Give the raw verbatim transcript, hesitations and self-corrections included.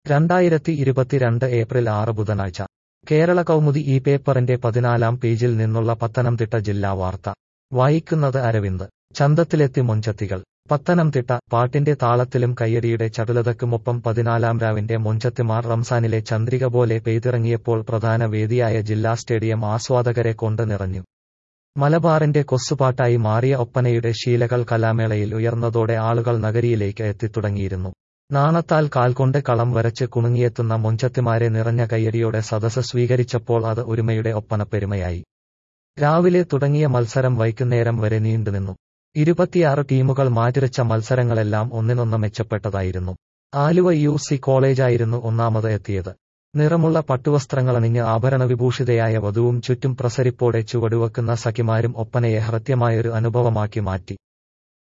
രണ്ടായിരത്തി ഇരുപത്തിരണ്ട് ഏപ്രിൽ ആറ് ബുധനാഴ്ച കേരള കൗമുദി ഈ പേപ്പറിന്റെ പതിനാലാം പേജിൽ നിന്നുള്ള പത്തനംതിട്ട ജില്ലാ വാർത്ത വായിക്കുന്നത് അരവിന്ദ്. ചന്തത്തിലെത്തി മൊഞ്ചത്തികൾ. പത്തനംതിട്ട. പാട്ടിന്റെ താളത്തിലും കയ്യടിയുടെ ചടുലതയ്ക്കുമൊപ്പം പതിനാലാം രാവിന്റെ മൊഞ്ചത്തിമാർ റംസാനിലെ ചന്ദ്രിക പോലെ പെയ്തിറങ്ങിയപ്പോൾ പ്രധാന വേദിയായ ജില്ലാ സ്റ്റേഡിയം ആസ്വാദകരെ കൊണ്ട് നിറഞ്ഞു. മലബാറിന്റെ കൊസ്സുപാട്ടായി മാറിയ ഒപ്പനയുടെ ശീലകൾ കലാമേളയിൽ ഉയർന്നതോടെ ആളുകൾ നഗരിയിലേക്ക് എത്തിത്തുടങ്ങിയിരുന്നു. നാണത്താൽ കാൽകൊണ്ട് കളം വരച്ച് കുണുങ്ങിയെത്തുന്ന മൊഞ്ചത്തിമാരെ നിറഞ്ഞ കയ്യടിയോടെ സദസ്സ് സ്വീകരിച്ചപ്പോൾ അത് ഒരുമയുടെ ഒപ്പനപ്പെരുമയായി. രാവിലെ തുടങ്ങിയ മത്സരം വൈകുന്നേരം വരെ നീണ്ടുനിന്നു. ഇരുപത്തിയാറ് ടീമുകൾ മാറ്റുരച്ച മത്സരങ്ങളെല്ലാം ഒന്നിനൊന്ന് മെച്ചപ്പെട്ടതായിരുന്നു. ആലുവ യു സി കോളേജായിരുന്നു ഒന്നാമത് എത്തിയത്. നിറമുള്ള പട്ടുവസ്ത്രങ്ങളണിഞ്ഞ് ആഭരണവിഭൂഷിതയായ വധുവും ചുറ്റും പ്രസരിപ്പോടെ ചുവടുവെക്കുന്ന സഖിമാരും ഒപ്പനയെ ഹൃദ്യമായൊരു അനുഭവമാക്കി മാറ്റി.